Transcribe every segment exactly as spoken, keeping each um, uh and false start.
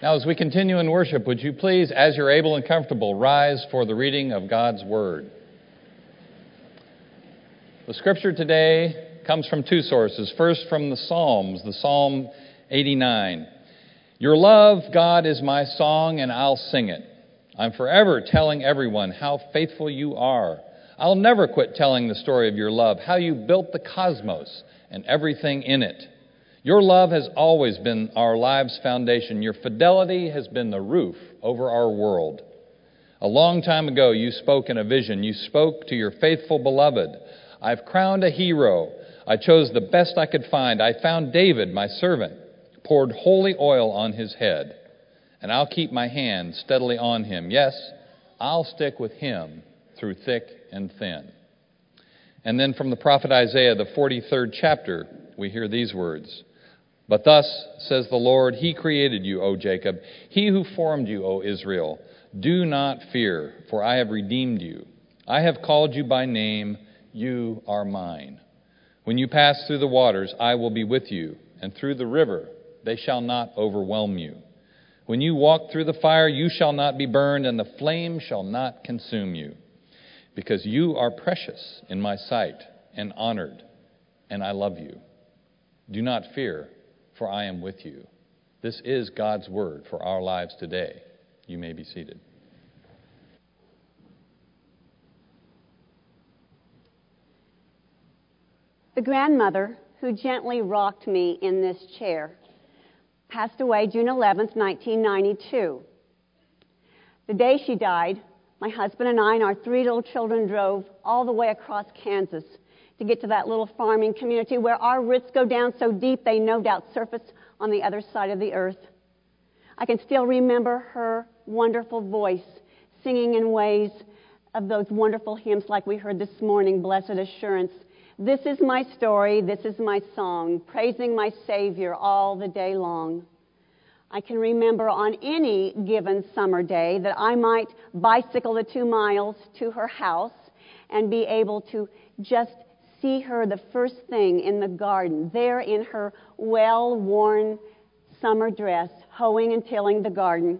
Now, as we continue in worship, would you please, as you're able and comfortable, rise for the reading of God's Word. The scripture today comes from two sources. First, from the Psalms, the Psalm eighty-nine. Your love, God, is my song, and I'll sing it. I'm forever telling everyone how faithful you are. I'll never quit telling the story of your love, how you built the cosmos and everything in it. Your love has always been our lives' foundation. Your fidelity has been the roof over our world. A long time ago, you spoke in a vision. You spoke to your faithful beloved. I've crowned a hero. I chose the best I could find. I found David, my servant, poured holy oil on his head. And I'll keep my hand steadily on him. Yes, I'll stick with him through thick and thin. And then from the prophet Isaiah, the forty-third chapter, we hear these words. But thus says the Lord, He created you, O Jacob, He who formed you, O Israel. Do not fear, for I have redeemed you. I have called you by name, you are mine. When you pass through the waters, I will be with you, and through the river, they shall not overwhelm you. When you walk through the fire, you shall not be burned, and the flame shall not consume you. Because you are precious in my sight and honored, and I love you. Do not fear, for I am with you. This is God's word for our lives today. You may be seated. The grandmother who gently rocked me in this chair passed away June eleventh, nineteen ninety-two. The day she died, my husband and I and our three little children drove all the way across Kansas to get to that little farming community where our roots go down so deep they no doubt surface on the other side of the earth. I can still remember her wonderful voice singing in ways of those wonderful hymns like we heard this morning, Blessed Assurance. This is my story, this is my song, praising my Savior all the day long. I can remember on any given summer day that I might bicycle the two miles to her house and be able to just see her the first thing in the garden, there in her well-worn summer dress, hoeing and tilling the garden.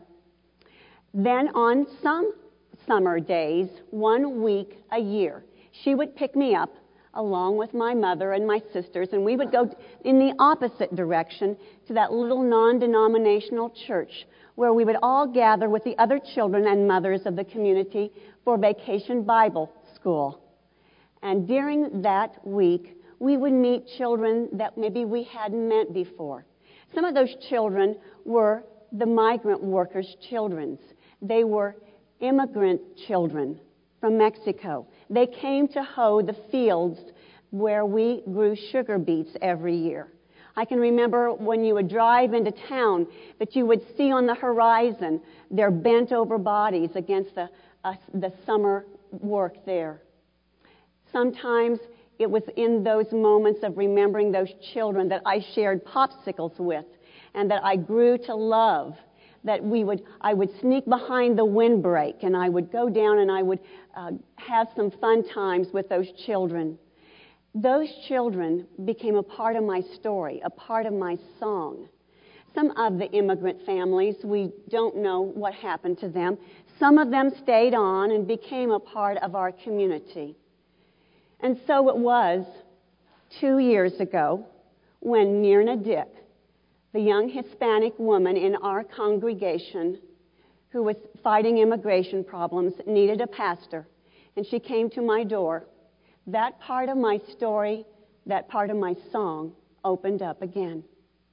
Then on some summer days, one week a year, she would pick me up along with my mother and my sisters, and we would go in the opposite direction to that little non-denominational church where we would all gather with the other children and mothers of the community for Vacation Bible School. And during that week, we would meet children that maybe we hadn't met before. Some of those children were the migrant workers' children. They were immigrant children from Mexico. They came to hoe the fields where we grew sugar beets every year. I can remember when you would drive into town that you would see on the horizon their bent-over bodies against the, uh, the summer work there. Sometimes it was in those moments of remembering those children that I shared popsicles with and that I grew to love, that we would, I would sneak behind the windbreak and I would go down and I would uh, have some fun times with those children. Those children became a part of my story, a part of my song. Some of the immigrant families, we don't know what happened to them. Some of them stayed on and became a part of our community. And so it was two years ago when Myrna Dick, the young Hispanic woman in our congregation who was fighting immigration problems, needed a pastor, and she came to my door. That part of my story, that part of my song opened up again.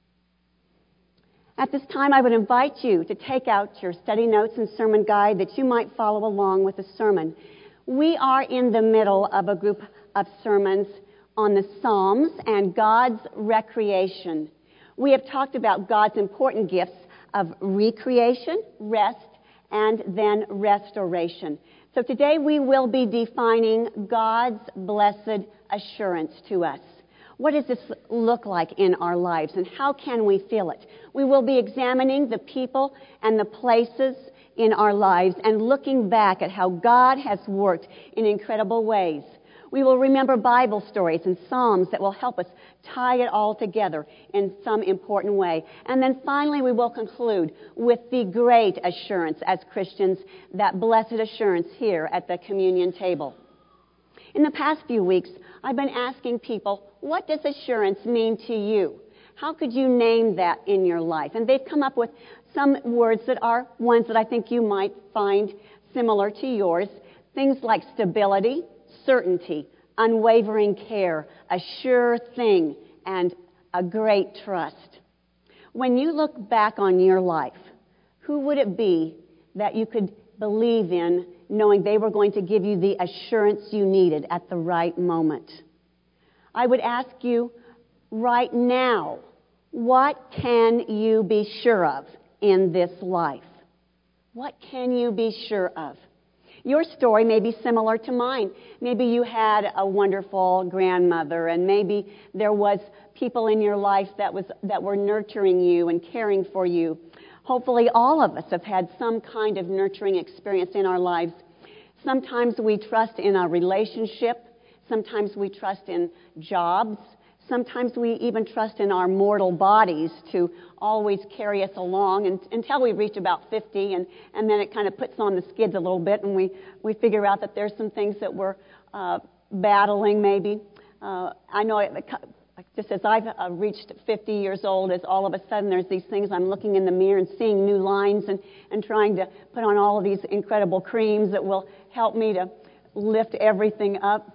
At this time, I would invite you to take out your study notes and sermon guide that you might follow along with the sermon. We are in the middle of a group of sermons on the Psalms and God's recreation. We have talked about God's important gifts of recreation, rest, and then restoration. So today we will be defining God's blessed assurance to us. What does this look like in our lives, and how can we feel it? We will be examining the people and the places in our lives and looking back at how God has worked in incredible ways. We will remember Bible stories and Psalms that will help us tie it all together in some important way. And then finally, we will conclude with the great assurance as Christians, that blessed assurance here at the communion table. In the past few weeks, I've been asking people, what does assurance mean to you? How could you name that in your life? And they've come up with some words that are ones that I think you might find similar to yours. Things like stability, certainty, unwavering care, a sure thing, and a great trust. When you look back on your life, who would it be that you could believe in, knowing they were going to give you the assurance you needed at the right moment? I would ask you right now, what can you be sure of in this life? What can you be sure of? Your story may be similar to mine. Maybe you had a wonderful grandmother, and maybe there was people in your life that was that were nurturing you and caring for you. Hopefully all of us have had some kind of nurturing experience in our lives. Sometimes we trust in a relationship. Sometimes we trust in jobs. Sometimes we even trust in our mortal bodies to always carry us along and, until we reach about fifty, and, and then it kind of puts on the skids a little bit, and we, we figure out that there's some things that we're uh, battling maybe. Uh, I know it, just as I've uh, reached fifty years old, as all of a sudden there's these things, I'm looking in the mirror and seeing new lines and, and trying to put on all of these incredible creams that will help me to lift everything up.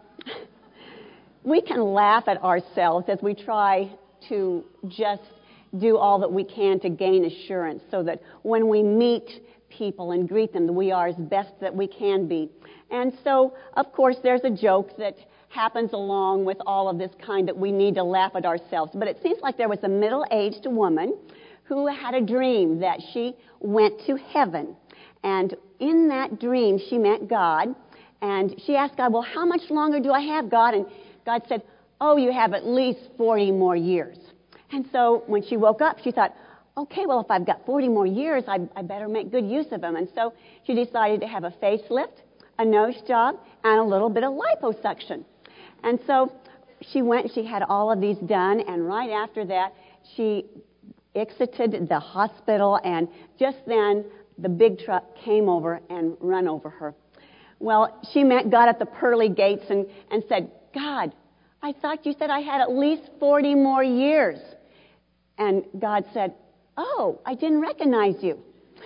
We can laugh at ourselves as we try to just do all that we can to gain assurance so that when we meet people and greet them, we are as best that we can be. And so, of course, there's a joke that happens along with all of this kind that we need to laugh at ourselves. But it seems like there was a middle-aged woman who had a dream that she went to heaven. And in that dream, she met God. And she asked God, well, how much longer do I have, God? And God said, oh, you have at least forty more years. And so when she woke up, she thought, okay, well, if I've got forty more years, I, I better make good use of them. And so she decided to have a facelift, a nose job, and a little bit of liposuction. And so she went, she had all of these done, and right after that, she exited the hospital, and just then, the big truck came over and ran over her. Well, she met God at the pearly gates and, and said, God, I thought you said I had at least forty more years. And God said, oh, I didn't recognize you.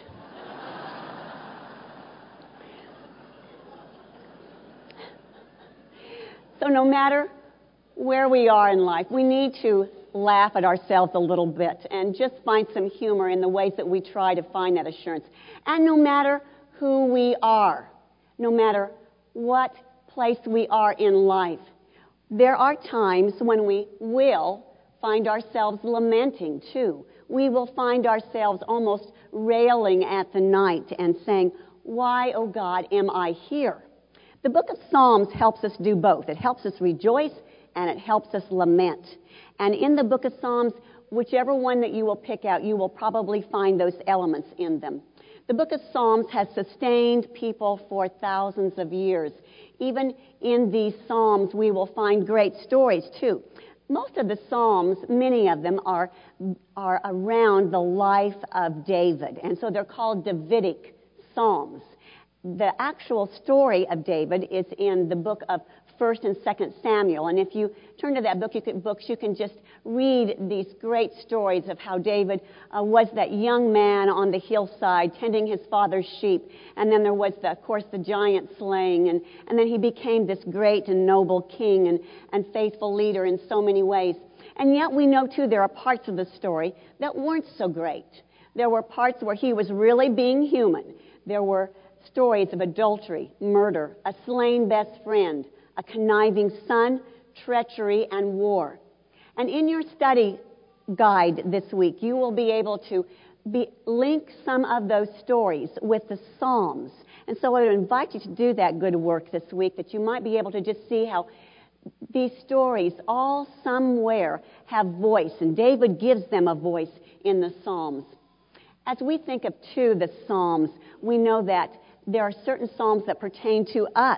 So no matter where we are in life, we need to laugh at ourselves a little bit and just find some humor in the ways that we try to find that assurance. And no matter who we are, no matter what place we are in life, there are times when we will find ourselves lamenting too. We will find ourselves almost railing at the night and saying, why, oh God, am I here? The book of Psalms helps us do both. It helps us rejoice and it helps us lament. And in the book of Psalms, whichever one that you will pick out, you will probably find those elements in them. The book of Psalms has sustained people for thousands of years. Even in these Psalms, we will find great stories, too. Most of the Psalms, many of them, are, are around the life of David, and so they're called Davidic Psalms. The actual story of David is in the book of First and Second Samuel, and if you turn to that book, you can, books, you can just read these great stories of how David uh, was that young man on the hillside tending his father's sheep, and then there was, the, of course, the giant slaying, and, and then he became this great and noble king and, and faithful leader in so many ways. And yet we know, too, there are parts of the story that weren't so great. There were parts where he was really being human. There were stories of adultery, murder, a slain best friend, a conniving son, treachery, and war. And in your study guide this week, you will be able to be, link some of those stories with the Psalms. And so I would invite you to do that good work this week, that you might be able to just see how these stories all somewhere have voice, and David gives them a voice in the Psalms. As we think of, too, the Psalms, we know that there are certain Psalms that pertain to us.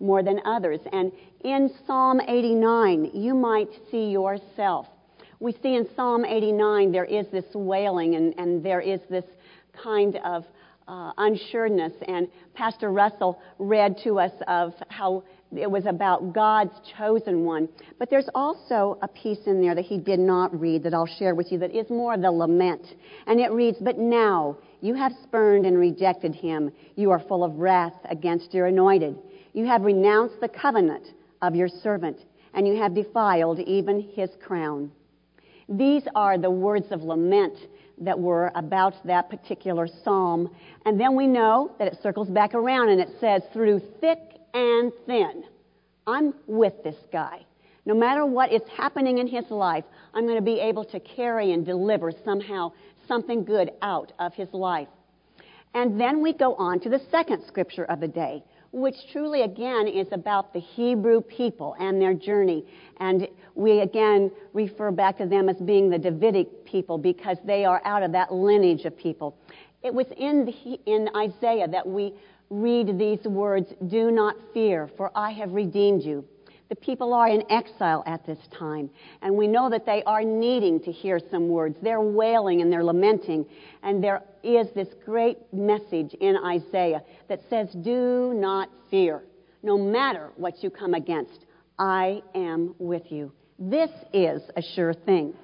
more than others. And in Psalm eighty-nine, you might see yourself. We see in Psalm eighty-nine there is this wailing and, and there is this kind of uh, unsureness. And Pastor Russell read to us of how it was about God's chosen one. But there's also a piece in there that he did not read that I'll share with you that is more the lament. And it reads, "But now you have spurned and rejected him. You are full of wrath against your anointed. You have renounced the covenant of your servant, and you have defiled even his crown." These are the words of lament that were about that particular psalm. And then we know that it circles back around and it says, through thick and thin, I'm with this guy. No matter what is happening in his life, I'm going to be able to carry and deliver somehow something good out of his life. And then we go on to the second scripture of the day, which truly, again, is about the Hebrew people and their journey. And we, again, refer back to them as being the Davidic people because they are out of that lineage of people. It was in, the, in Isaiah that we read these words, "Do not fear, for I have redeemed you." The people are in exile at this time, and we know that they are needing to hear some words. They're wailing and they're lamenting, and there is this great message in Isaiah that says, "Do not fear. No matter what you come against, I am with you." This is a sure thing.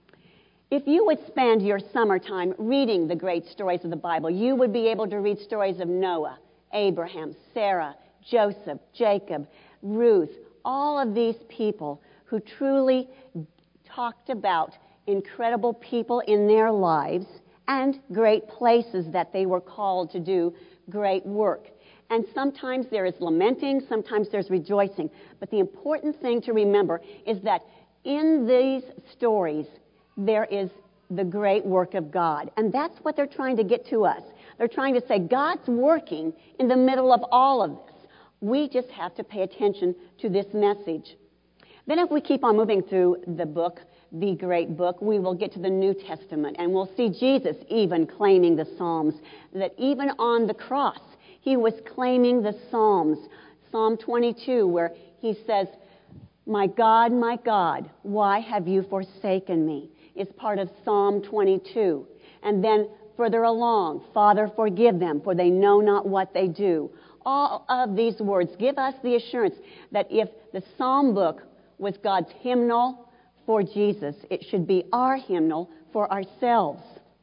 If you would spend your summertime reading the great stories of the Bible, you would be able to read stories of Noah, Abraham, Sarah, Joseph, Jacob, Ruth, all of these people who truly talked about incredible people in their lives and great places that they were called to do great work. And sometimes there is lamenting, sometimes there's rejoicing. But the important thing to remember is that in these stories, there is the great work of God. And that's what they're trying to get to us. They're trying to say, God's working in the middle of all of this. We just have to pay attention to this message. Then if we keep on moving through the book, the great book, we will get to the New Testament. And we'll see Jesus even claiming the Psalms. That even on the cross, he was claiming the Psalms. Psalm twenty-two, where he says, "My God, my God, why have you forsaken me?" is part of Psalm twenty-two. And then further along, "Father, forgive them, for they know not what they do." All of these words give us the assurance that if the Psalm book was God's hymnal for Jesus, it should be our hymnal for ourselves.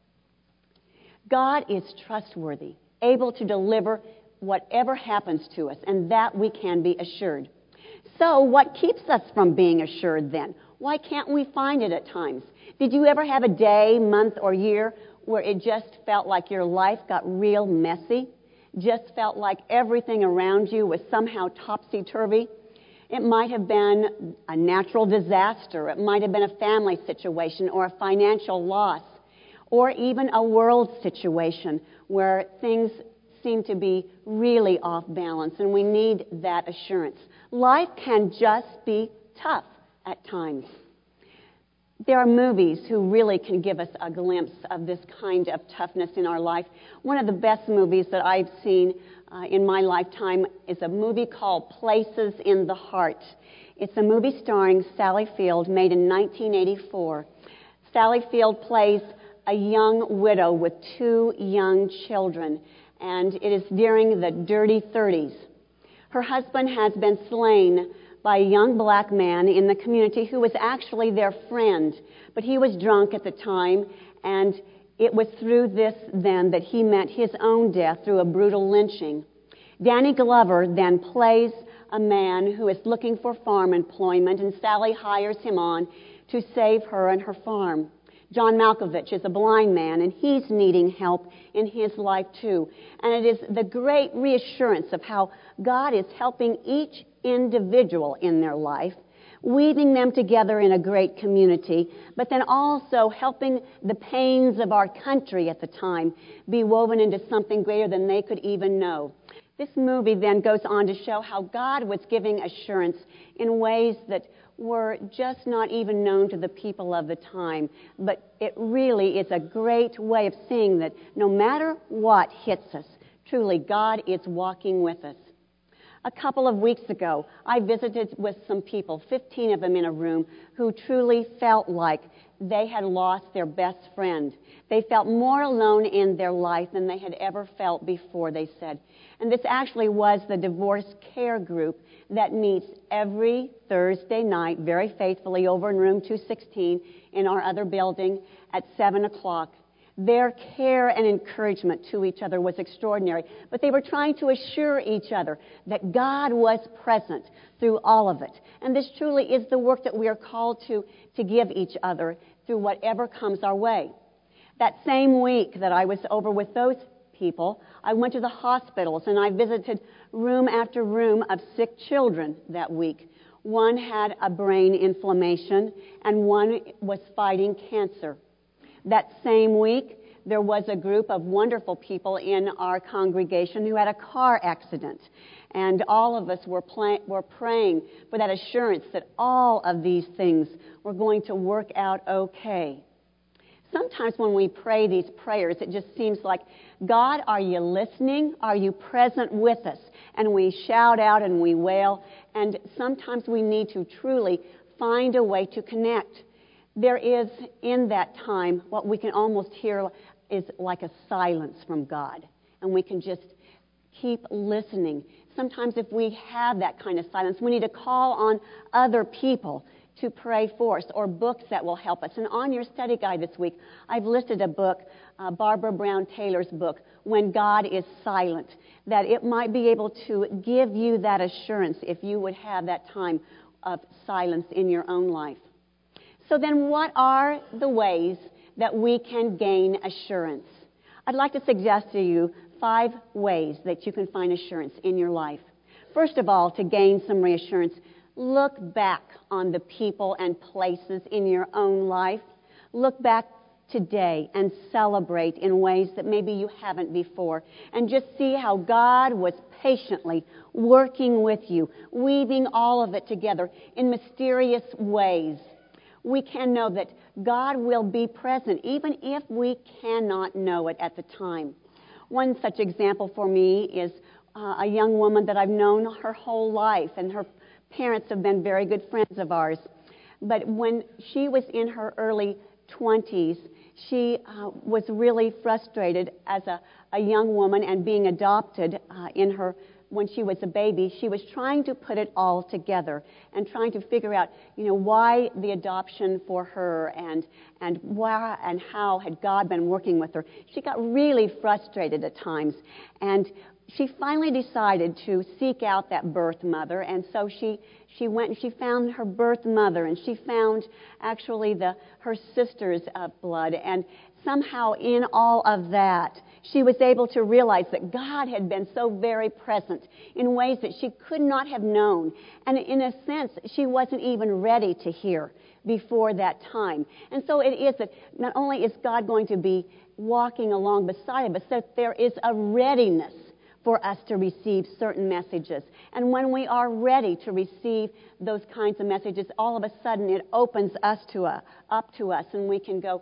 God is trustworthy, able to deliver whatever happens to us, and that we can be assured. So what keeps us from being assured then? Why can't we find it at times? Did you ever have a day, month, or year where it just felt like your life got real messy? Just felt like everything around you was somehow topsy-turvy? It might have been a natural disaster. It might have been a family situation or a financial loss, or even a world situation where things seem to be really off balance, and we need that assurance. Life can just be tough at times. There are movies who really can give us a glimpse of this kind of toughness in our life. One of the best movies that I've seen uh, in my lifetime is a movie called Places in the Heart. It's a movie starring Sally Field, made in nineteen eighty-four. Sally Field plays a young widow with two young children, and it is during the dirty thirties. Her husband has been slain by a young black man in the community who was actually their friend. But he was drunk at the time, and it was through this then that he met his own death through a brutal lynching. Danny Glover then plays a man who is looking for farm employment, and Sally hires him on to save her and her farm. John Malkovich is a blind man, and he's needing help in his life too. And it is the great reassurance of how God is helping each individual in their life, weaving them together in a great community, but then also helping the pains of our country at the time be woven into something greater than they could even know. This movie then goes on to show how God was giving assurance in ways that were just not even known to the people of the time. But it really is a great way of seeing that no matter what hits us, truly God is walking with us. A couple of weeks ago, I visited with some people, fifteen of them in a room, who truly felt like they had lost their best friend. They felt more alone in their life than they had ever felt before, they said. And this actually was the divorce care group that meets every Thursday night very faithfully over in room two sixteen in our other building at seven o'clock. Their care and encouragement to each other was extraordinary, but they were trying to assure each other that God was present through all of it. And this truly is the work that we are called to, to give each other through whatever comes our way. That same week that I was over with those people, I went to the hospitals and I visited room after room of sick children that week. One had a brain inflammation and one was fighting cancer. That same week, there was a group of wonderful people in our congregation who had a car accident. And all of us were, play, were praying for that assurance that all of these things were going to work out okay. Sometimes when we pray these prayers, it just seems like, God, are you listening? Are you present with us? And we shout out and we wail. And sometimes we need to truly find a way to connect. There is, in that time, what we can almost hear is like a silence from God. And we can just keep listening. Sometimes if we have that kind of silence, we need to call on other people to pray for us, or books that will help us. And on your study guide this week, I've listed a book, uh, Barbara Brown Taylor's book, When God is Silent, that it might be able to give you that assurance if you would have that time of silence in your own life. So then what are the ways that we can gain assurance? I'd like to suggest to you five ways that you can find assurance in your life. First of all, to gain some reassurance, look back on the people and places in your own life. Look back today and celebrate in ways that maybe you haven't before. And just see how God was patiently working with you, weaving all of it together in mysterious ways. We can know that God will be present even if we cannot know it at the time. One such example for me is uh, a young woman that I've known her whole life, and her parents have been very good friends of ours. But when she was in her early twenties, she uh, was really frustrated as a, a young woman, and being adopted uh, in her when she was a baby, she was trying to put it all together and trying to figure out, you know, why the adoption for her and and why and how had God been working with her. She got really frustrated at times, and she finally decided to seek out that birth mother, and so she she went and she found her birth mother, and she found actually the her sister's uh, blood, and somehow in all of that, she was able to realize that God had been so very present in ways that she could not have known. And in a sense, she wasn't even ready to hear before that time. And so it is that not only is God going to be walking along beside of us, that there is a readiness for us to receive certain messages. And when we are ready to receive those kinds of messages, all of a sudden it opens us to a, up to us, and we can go,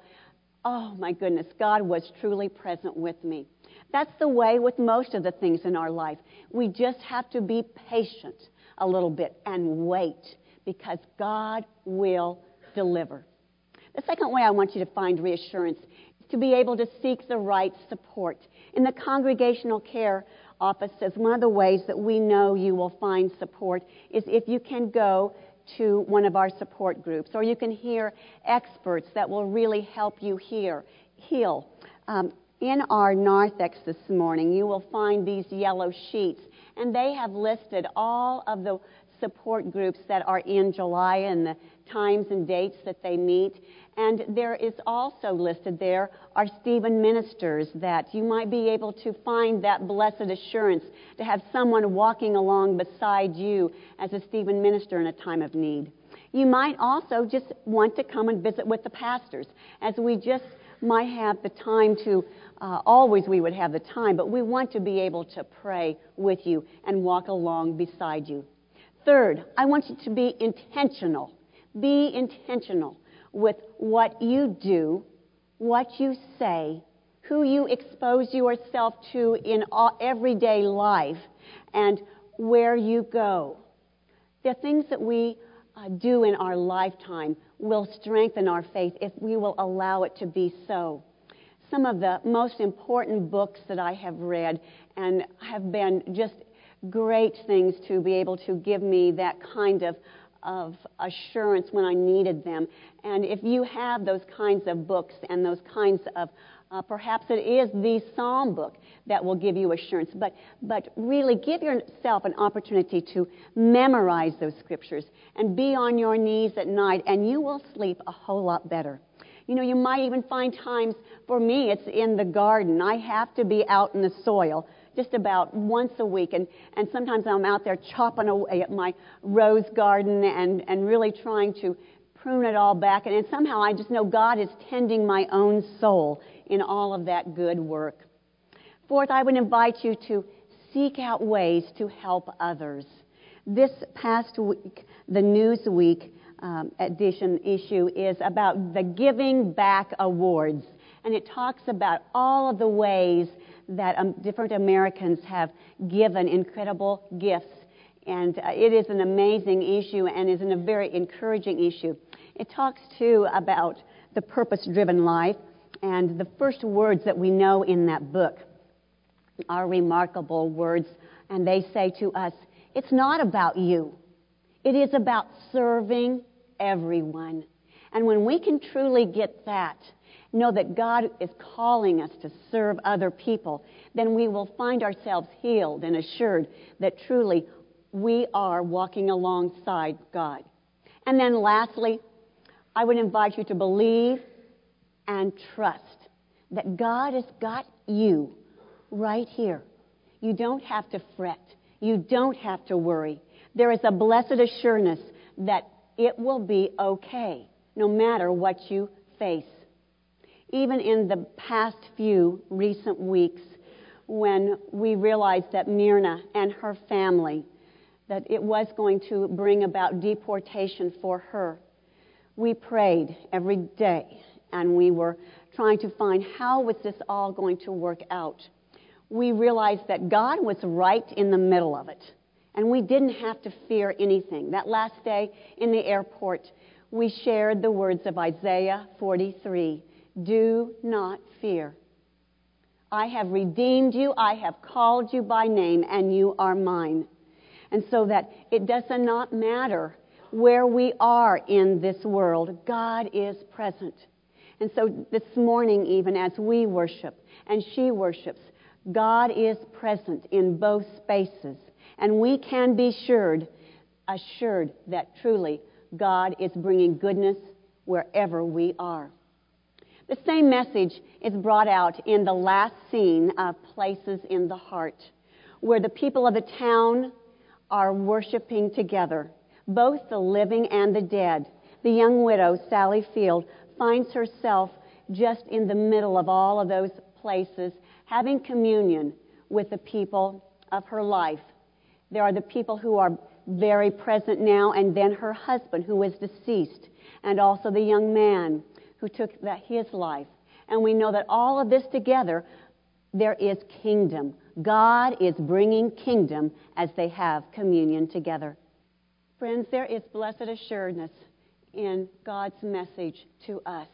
oh my goodness, God was truly present with me. That's the way with most of the things in our life. We just have to be patient a little bit and wait, because God will deliver. The second way I want you to find reassurance is to be able to seek the right support. In the congregational care office, says one of the ways that we know you will find support is if you can go to one of our support groups, or you can hear experts that will really help you hear, heal. Um, in our narthex this morning, you will find these yellow sheets, and they have listed all of the support groups that are in July and the times and dates that they meet. And there is also listed there our Stephen ministers, that you might be able to find that blessed assurance to have someone walking along beside you as a Stephen minister in a time of need. You might also just want to come and visit with the pastors, as we just might have the time to, uh, always we would have the time, but we want to be able to pray with you and walk along beside you. Third, I want you to be intentional. Be intentional with what you do, what you say, who you expose yourself to in all, everyday life, and where you go. The things that we uh, do in our lifetime will strengthen our faith if we will allow it to be so. Some of the most important books that I have read and have been just great things to be able to give me that kind of, of assurance when I needed them. And if you have those kinds of books and those kinds of, uh, perhaps it is the Psalm book that will give you assurance, but, but really give yourself an opportunity to memorize those scriptures and be on your knees at night, and you will sleep a whole lot better. You know, you might even find times, for me, it's in the garden. I have to be out in the soil just about once a week. And, and sometimes I'm out there chopping away at my rose garden and, and really trying to prune it all back. And, and somehow I just know God is tending my own soul in all of that good work. Fourth, I would invite you to seek out ways to help others. This past week, the Newsweek Um, edition issue is about the Giving Back Awards, and it talks about all of the ways that um, different Americans have given incredible gifts, and uh, it is an amazing issue and is a very encouraging issue. It talks too about the purpose-driven life, and the first words that we know in that book are remarkable words, and they say to us, "It's not about you. It is about serving everyone." And when we can truly get that, know that God is calling us to serve other people, then we will find ourselves healed and assured that truly we are walking alongside God. And then lastly, I would invite you to believe and trust that God has got you right here. You don't have to fret. You don't have to worry. There is a blessed assurance that it will be okay, no matter what you face. Even in the past few recent weeks, when we realized that Myrna and her family, that it was going to bring about deportation for her, we prayed every day, and we were trying to find how was this all going to work out. We realized that God was right in the middle of it. And we didn't have to fear anything. That last day in the airport, we shared the words of Isaiah forty-three. "Do not fear. I have redeemed you. I have called you by name, and you are mine." And so that it does not matter where we are in this world, God is present. And so this morning, even as we worship and she worships, God is present in both spaces. And we can be assured, assured that truly God is bringing goodness wherever we are. The same message is brought out in the last scene of Places in the Heart, where the people of the town are worshiping together, both the living and the dead. The young widow, Sally Field, finds herself just in the middle of all of those places, having communion with the people of her life. There are the people who are very present now, and then her husband who is deceased, and also the young man who took that, his life. And we know that all of this together, there is kingdom. God is bringing kingdom as they have communion together. Friends, there is blessed assuredness in God's message to us.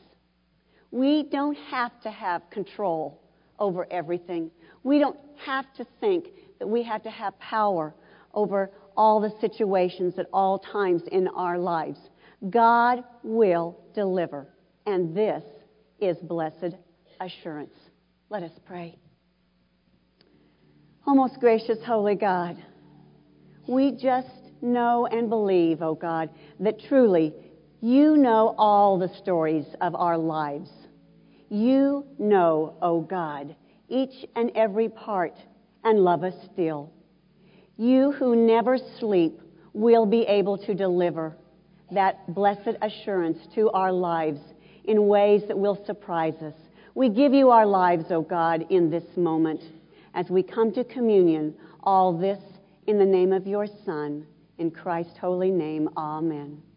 We don't have to have control over everything. We don't have to think that we have to have power over all the situations at all times in our lives. God will deliver, and this is blessed assurance. Let us pray. O most gracious, holy God, we just know and believe, O God, that truly you know all the stories of our lives. You know, O God, each and every part, and love us still. You who never sleep will be able to deliver that blessed assurance to our lives in ways that will surprise us. We give you our lives, O God, in this moment as we come to communion. All this in the name of your Son, in Christ's holy name, amen.